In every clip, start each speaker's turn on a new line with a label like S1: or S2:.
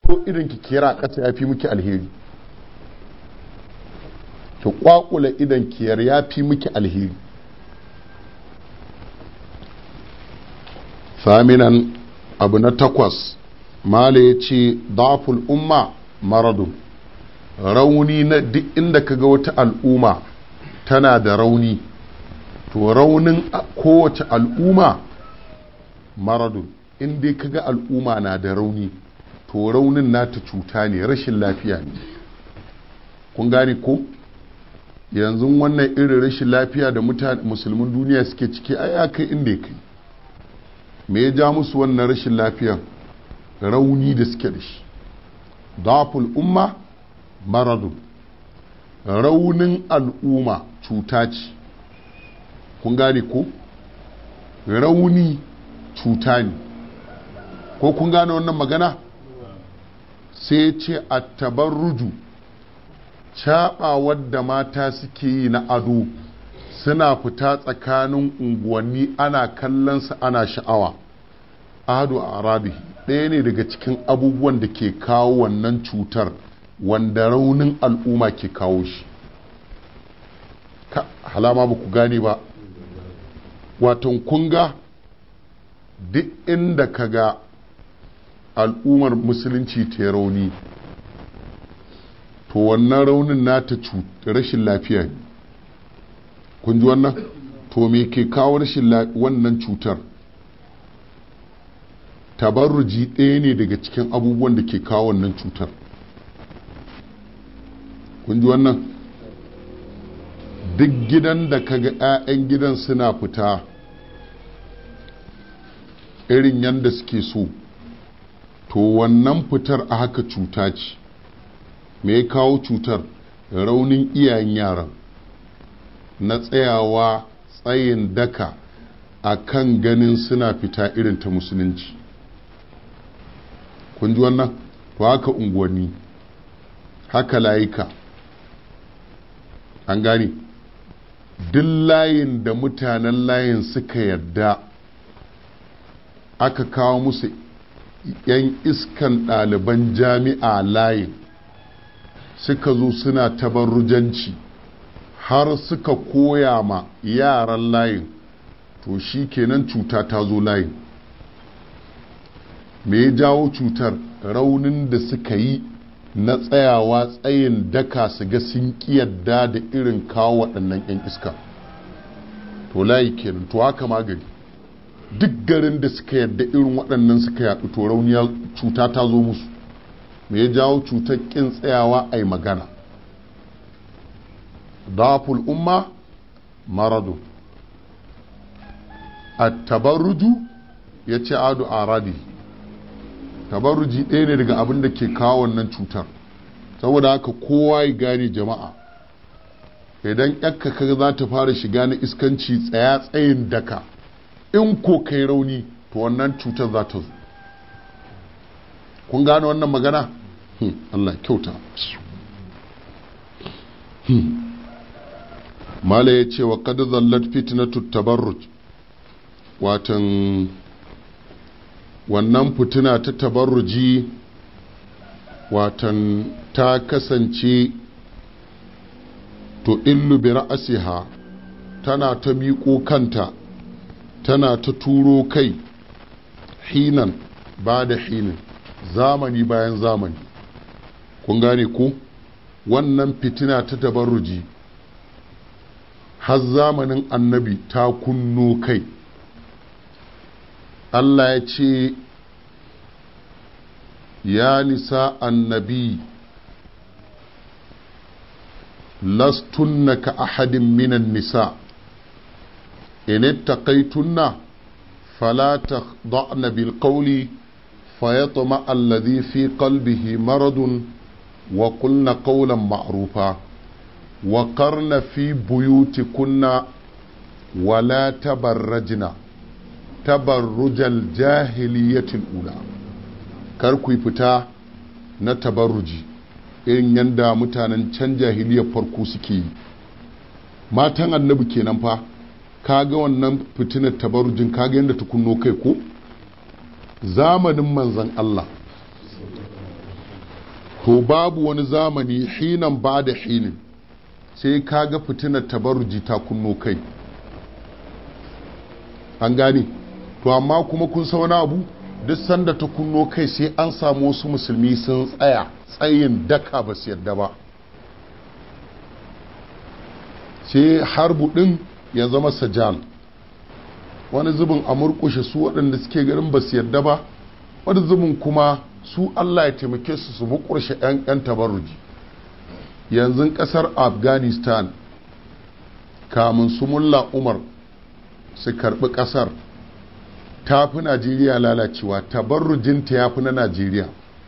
S1: ko idan ki kira ƙasa ya fi miki alheri, ki kwakula idan kiyar ya fi miki alheri. Saminan abu na 8 mala ya ce daful umma maradun, rauni na duk inda kaga wata al'umma tana da rauni to raunin kowace al'umma maradun, in dai kaga al'umma na da rauni to raunin nata cuta ne, rashin lafiya ne. kun gane ko? yanzu wannan irin rashin lafiya da mutane musulmin duniya suke ciki ai ya kai inda ya kai. me ya ja musu wannan rashin lafiya? rauni da suke da shi. daful umma maradun, raunin al'umma cuta ce. kun gane ko? rauni cuta ne. ko kun gane wannan magana? sai ce a tabarruju, caɓawar da mata suke yi na ado, suna fita tsakanin unguwanni ana kallonsa ana sha'awa. ado a arabi ɗaya ne daga cikin abubuwan da ke kawo wannan cutar, wanda raunin al'umma ke kawo shi. halama ba ku gane ba. watan kunga duk inda ka ga al'ummar musulunci ta rauni to wannan raunin nata rashin lafiya ne. kun ji wannan? to me ke kawo rashin wannan cutar? tabarruji ɗaya ne daga cikin abubuwan da ke kawo wannan cutar. kun ji wannan? duk gidan da kaga 'ya'yan gidan suna fita irin yadda suke so to wannan fitar a haka cuta ce. me ya kawo cutar? raunin iyayen yaran na tsayawa tsayin daka a kan ganin suna fita irin ta musulunci. kun ji wannan? to haka unguwanni, haka layika. an gane? duk layin da mutanen layin suka yadda aka kawo musu 'yan iskan ɗaliban jami'a layin suka zo suna tabarrujanci har suka koya ma yaran layin, to shi kenan cuta ta zo layin. me ya jawo cutar? raunin da suka yi na tsayawa tsayin daka su ga sun kiyarda da irin kawo waɗannan 'yan iska. to layi kenan. to haka magani duk garin da suka yadda irin waɗannan suka yaɗu to rauniya cuta ta zo musu. me ya jawo cutar? ƙin tsayawa a yi magana. daful umma maradu. a tabarruju ya ce adu aradi, tabarruji ɗaya ne daga abin da ke kawo wannan cutar. saboda haka kowa ya gane jama'a, idan yakka kaga za ta fara shiga na iskanci, tsaya tsayin daka. in ko kai rauni to wannan cutar za ta zo. kun gane wannan magana? Allah kyauta. mala ya ce wa kada zallat fitnatu tabarruj, watan wannan fitina ta tabarruji watan ta kasance to illu bi ra'asiha, tana ta miƙo kanta, tana ta turo kai, hinan ba da hinin, zamani bayan zamani. kun gane ko? wannan fitina ta tabarruji har zamanin annabi ta kunno kai. Allah ya ce ya nisa annabi lastunna ka ahadin minan nisa in ittaqaytunna fala takhda'na bil qawli fayatma alladhi fi qalbihi maradun wa qulna qawlan ma'rufa wa qarna fi buyutikunna wa la tabarrajna tabarrujal jahiliyatil ula. kar ku fita na tabarruji irin yanda mutanen can jahiliyar farko suke yi. matan annabi kenan fa. kaga wannan fitinar tabarrujin, kaga yanda ta kunno kai ko? zamanin manzon Allah to babu wani zamani hinan ba da hinin sai kaga fitinar tabarruji ta kunno kai, an gane. To amma kuma kun sa wani abu, duk sanda ta kunno kai sai an samu wasu musulmi sun tsaya tsayin daka ba su yadda ba, sai harbu din ya zama sajal. Wani zubin a murkushe su waɗanda suke garin ba su yadda ba, wani zubin kuma su Allah ya taimake su su mukurshe 'yan tabarruji. Yanzu ƙasar Afghanistan kamun su mulla Umar su karɓi ƙasar ta fi Najeriya lalacewa, tabarrujinta ya fi na Najeriya.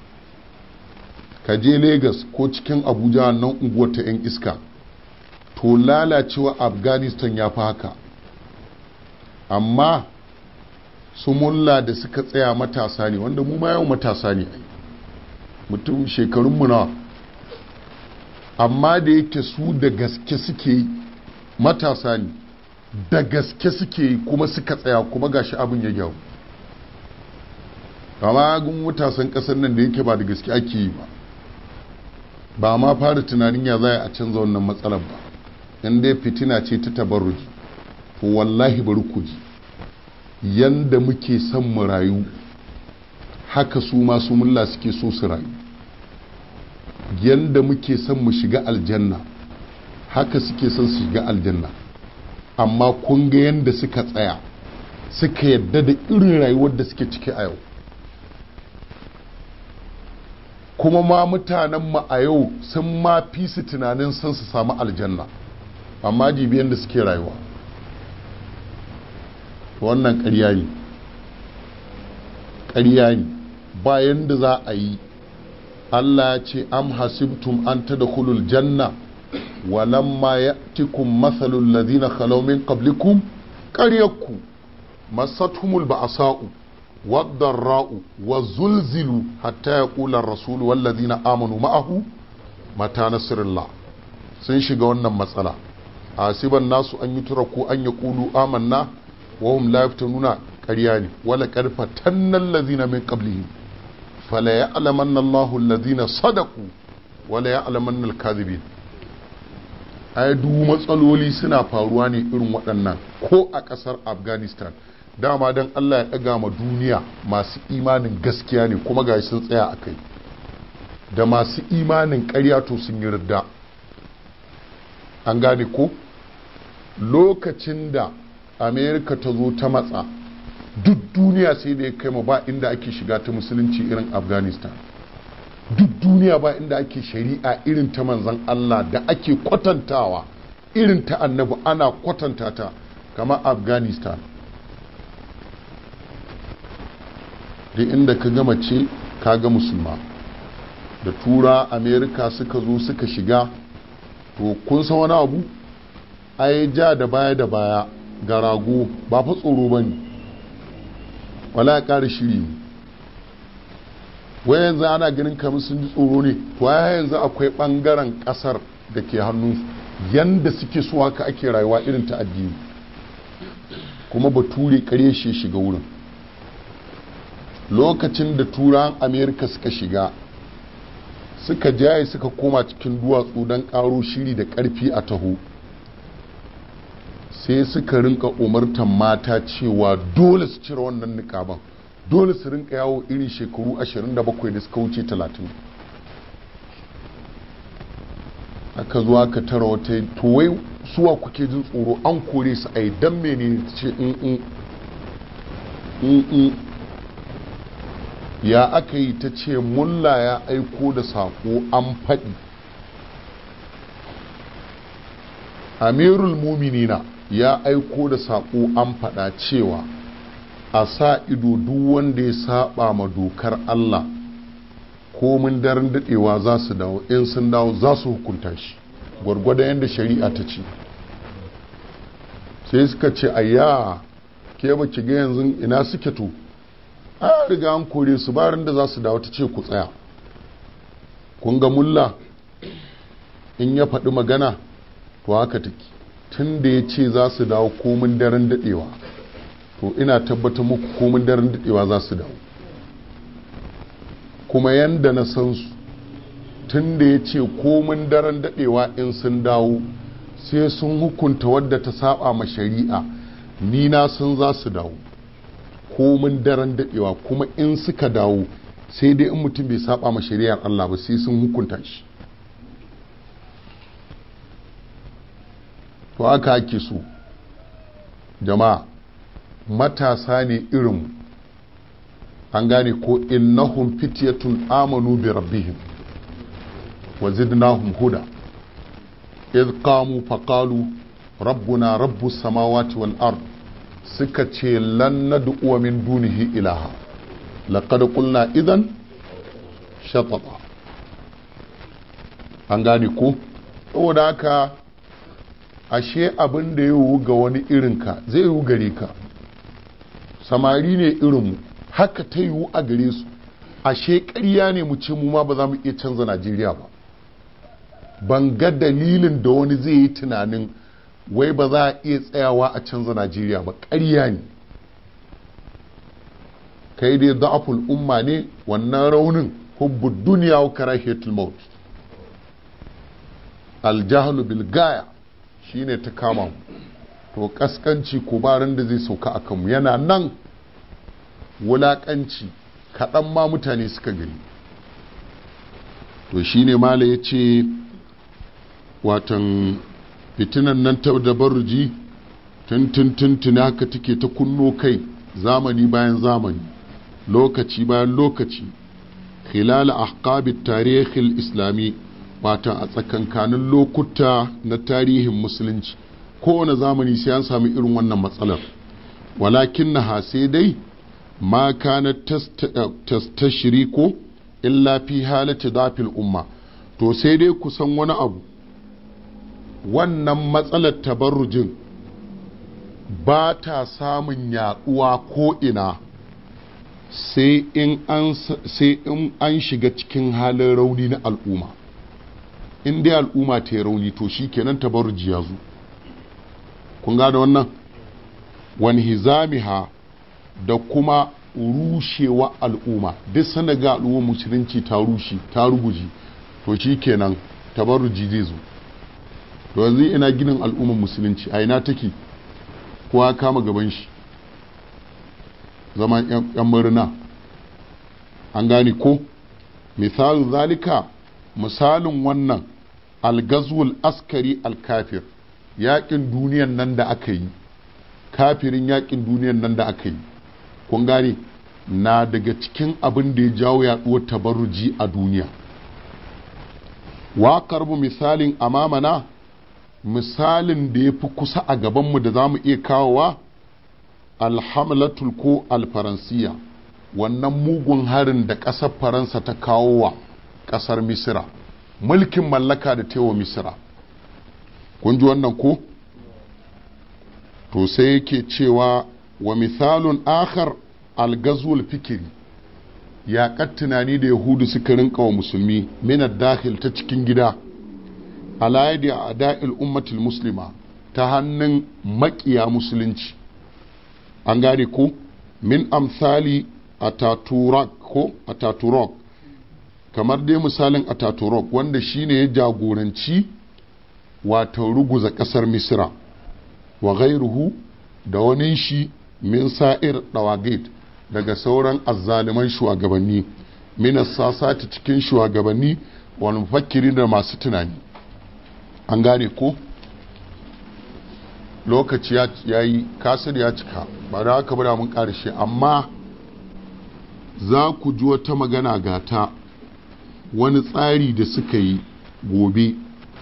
S1: Ka je Lagos ko cikin Abuja nan unguwar ta 'yan iska, to lalacewa Afghanistan ya fi haka. Amma su mulla da suka tsaya matasa ne, wanda mu ma yau matasa ne, mutum shekarunmu nawa, amma da yake su da gaske suke yi, matasa ne da gaske suke yi kuma suka tsaya, kuma gashi abin ya gyaru. Kama gun matasan kasar nan da yake ba da gaske ake yi ba ma fara tunanin ya za a canza wannan matsalar ba, in dai fitina ce ta tabarruji. To wallahi bari ku ji, yanda muke son mu rayu haka su masu mulla suke so su rayu, yanda muke son mu shiga aljanna haka suke son su shiga aljanna. Amma kun ga yanda suka tsaya suka yadda da irin rayuwar da suke ciki a yau, kuma ma mutanen mu a yau sun ma fi su tunanin son su samu aljanna, amma jibiyan da suke rayuwa. Wannan ƙarya ne, ƙarya ne, bayan da za a yi. Allah ya ce am hasibtum an tadkhulul janna walamma ya'tikum mathalul ladhina khalaw min qablikum qaryakku masathumul ba'sa'u wad-dharra'u wazulzilu hatta yaqula ar-rasul wal ladhina amanu ma'ahu mata nasrullah. sun shiga wannan matsala. Asiban nasu an yutraku an yaqulu amanna wa hum la yaftanuna, ƙarya ne. Wala karfa tannal ladhina min qablihim fala ya'lamanna Allahu alladhina sadaqu wala ya'lamanna al-kadhibin. Ai duk matsaloli suna faruwa ne irin waɗannan ko a ƙasar Afghanistan. Dama dan Allah ya ɗaga ma duniya masu imanin gaskiya ne kuma ga sun tsaya a kai, da masu imanin ƙarya to sun yi ridda. An gane ko? Lokacin da Amerika ta zo ta matsa, duk duniya sai da ya kai ma ba inda ake shiga ta musulunci irin Afghanistan. Duk duniya ba inda ake shari'a irin ta manzan Allah da ake kwatantawa irin ta annabi, ana kwatanta ta kama Afghanistan. da inda ka gama ce ka ga musulma. Da tura Amerika suka zo suka shiga, to kun san wani abu, ai ja da baya ga rago ba fa tsoro ba ne, wala ya ƙara shiri. wai yanzu ana ganin kamar sun ji tsoro ne, to ya yanzu akwai ɓangaren ƙasar da ke hannunsu yanda suke so haka ake rayuwa irin ta addini, kuma bature kare shi shiga wurin. Lokacin da turan Amerika suka shiga, suka jaye suka koma cikin duwatsu don ƙaro shiri da ƙarfi a taho, sai suka rinka umartan mata cewa dole su cire wannan niƙaban, dole su rinka yawo irin shekaru 27 da suka wuce 30. aka zo aka tara wata, to wai suwa kuke jin tsoro, an kore su ai dan menene ta ce ya aka yi, ta ce mulla ya aiko da sako an faɗi, amirul muminina ya aiko da sako an faɗa cewa a sa ido duk wanda ya saba ma dokar Allah, komin daren daɗewa za su dawo, in sun dawo za su hukunta shi gwargwadon yadda shari'a ta ce. sai suka ce ayya ke ba ki ga yanzu ina suke to, a riga an kore su bayan da za su dawo. Ta ce ku tsaya, kun ga mulla in ya faɗi magana to haka take, tun da ya ce za su dawo komin daren daɗewa, to ina tabbata muku komin daren daɗewa za su dawo. kuma yanda na san su tun da ya ce komin daren daɗewa in sun dawo sai sun hukunta wadda ta saba ma shari'a, ni na sun za su dawo komin daren daɗewa, kuma in suka dawo sai dai in mutum bai saba ma shari'ar Allah ba sai sun hukunta shi. to aka ake so jama'a, matasa ne irin, an gane ko innahum fityatun amanu bi rabbihim wa zidnahum huda idh qamu faqalu rabbuna rabbus samawati wal ard, suka ce lan nad'u min dunihi ilaha laqad qulna idan shatata. an gane ko saboda haka ashe abin da ya yiwu ga wani irinka zai yiwu gare ka. samari ne irinmu haka ta yiwu a gare su, ashe ƙarya ne mu ce mu ma ba za mu iya canza Najeriya ba. ban ga dalilin da wani zai yi tunanin wai ba za a iya tsayawa a canza Najeriya ba. ƙarya ne, kai dai da'aful umma ne, wannan raunin hubbud duniya wa karahiyatul maut, aljahlu bil gaya shine ta kama mu. to kaskanci kubarin da zai sauka a kanmu yana nan, wulakanci kaɗan ma mutane suka gani. to shine mala ya ce watan fitinan nan ta dabarji tun haka take ta kunno kai zamani bayan zamani, lokaci bayan lokaci, khilal ahqabit tarihil islami, watan a tsakankanin lokuta na tarihin musulunci. kowane zamani sai an sami irin wannan matsalar, walakin na sai dai ma kana tastashriku illa fi halati dafil umma. to sai dai kusan wani abu, wannan matsalar tabarrujin ba ta samun yaduwa ko ina sai in an shiga cikin halin rauni na al'umma. in dai al'umma ta yi rauni to shi kenan tabarruji ya zo. kun gada wannan, wani hizamiha da kuma rushewa al'umma. duk sanda ga al'umma musulunci ta rushe ta ruguji to shi kenan tabarruji zai zo. to yanzu ina ginin al'umman musulunci a ina take, kowa kama gaban shi zama yan murna. an gane ko misalin zalika, misalin wannan algazwul askari alkafir, yakin duniyan nan da aka yi, kafirin yakin duniyan nan da aka yi, kun gane na daga cikin abin da ya jawo yaduwar tabarruji a duniya. wa karbu misalin amamana, misalin da ya fi kusa a gabanmu da za mu iya kawowa, alhamlatul ko alfaransiya, wannan mugun harin da ƙasar faransa ta kawo wa ƙasar misira, mulkin mallaka da tewa misira. kun ji wannan ko? to sai yake cewa wa misalun akhar algazwul fikiri, yaƙar tunani da yahudu suka rinka wa musulmi minar dakhil ta cikin gida, alayadi a da'il ummatul muslima, ta hannun maƙiya musulunci. an gane ko min amsali ataturk kamar dai misalin ataturk wanda shine ya jagoranci wato ruguza ƙasar misra, wa ghairuhu da wani shi min sa'ir dawagit daga sauran azzaliman shugabanni, min sasati cikin shugabanni wal mufakkiri da masu tunani. an gane ko lokaci ya yi, kasir ya cika, ba da haka bada mun karshe, amma za ku ji wata magana gata, wani tsari da suka yi gobe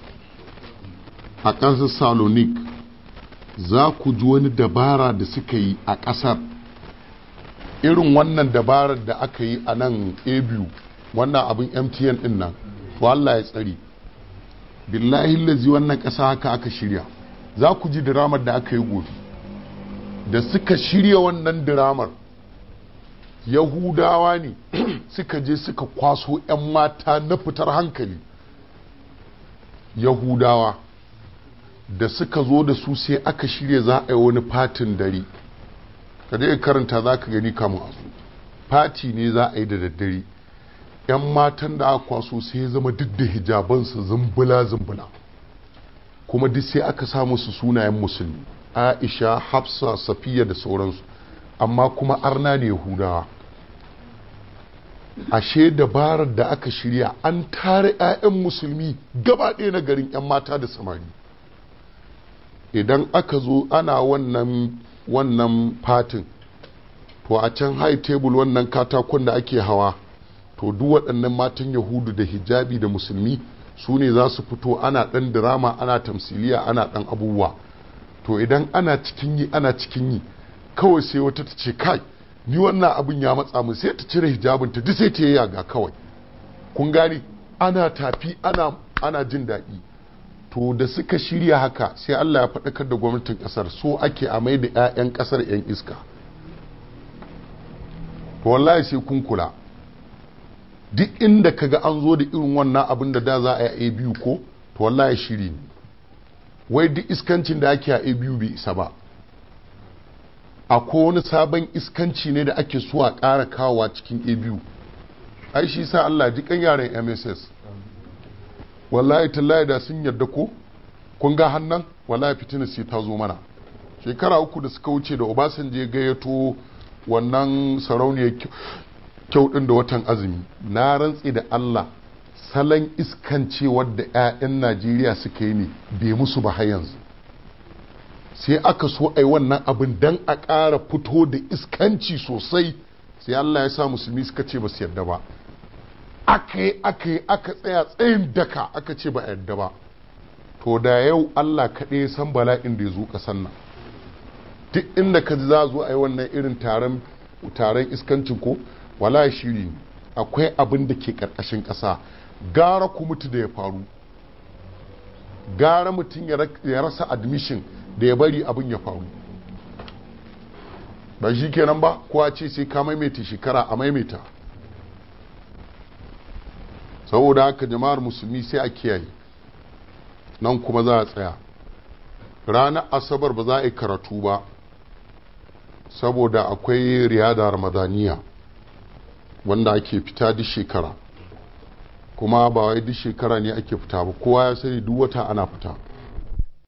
S1: a ƙasar salonik. za ku ji wani dabara da suka yi a ƙasar, irin wannan dabarar da aka yi a nan abu, wannan abin mtn din nan, to Allah ya tsari, billahi lazi wannan ƙasa haka aka shirya. za ku ji diramar da aka yi gobe da suka shirya wannan diramar. yahudawa ne suka je suka kwaso 'yan mata na fitar hankali, yahudawa da suka zo da su sai aka shirya za a yi wani fatin dare. ka dai karanta za ka gani kamun a su fati ne za a yi da daddare. 'yan matan da aka kwaso sai ya zama duk da hijabansu zumbula kuma duk sai aka samu su sunayen musulmi, Aisha, Hafsa, Safiya da sauransu, amma kuma arna ne Yahudawa. Ashe dabarar da aka shirya an tare 'ya'yan musulmi gaba ɗaya na garin 'yan mata da samari. Idan aka zo ana wannan fatin, to a can high table wannan katakon da ake hawa, to duk waɗannan matan Yahudu da hijabi da musulmi su ne za su fito ana ɗan dirama, ana tamsiliya, ana ɗan abubuwa. To idan ana cikin yi kawai sai wata ta ce kai ni wannan abin ya matsa mu, sai ta cire hijabinta duk sai ta yi yaga kawai. Kun gani ana tafi ana jin daɗi. To da suka shirya haka sai Allah ya faɗakar da gwamnatin ƙasar, so ake a mai da 'ya'yan ƙasar 'yan iska. To wallahi sai kun kula, duk inda kaga an zo da irin wannan abin da za a yi a biyu ko, to wallahi shiri ne. Wai duk iskancin da ake a biyu bai isa ba, akwai wani sabon iskanci ne da ake so a ƙara kawowa cikin biyu. Ai shi sa Allah jikan yaren MSS, wallahi tallahi da sun yarda ko, kun ga hannan wallahi fitina sai ta zo mana. Shekara 3 da suka wuce da Obasanjo ya gayyato wannan sarauniyar kyau ɗin da watan azumi, na rantsi da Allah salon iskance wadda 'ya'yan Najeriya suka yi ne bai musu ba har yanzu. Sai aka so a yi wannan abin don a ƙara fito da iskanci sosai, sai Allah ya sa musulmi suka ce ba su yarda ba. Aka tsaya tsayin daka aka ce ba a yarda ba. To da yau Allah kaɗai san bala'in da ya zo ƙasan nan. Duk inda ka za zo a yi wannan irin taron iskancin ko, wala shiri akwai abin da ke ƙarƙashin ƙasa. Gara ku mutu da ya faru, gara mutum ya rasa admission da ya bari abin ya faru. Ba shi kenan ba, kowa ce sai ka maimaita shekara a maimaita. Saboda haka jama'ar musulmi sai a kiyaye, nan kuma za a tsaya. Ranar asabar ba za a yi karatu ba saboda akwai riyada ramadaniya wanda ake fita duk shekara, kuma ba wai duk shekara ne ake fita ba, kowa ya sani duk wata ana fita.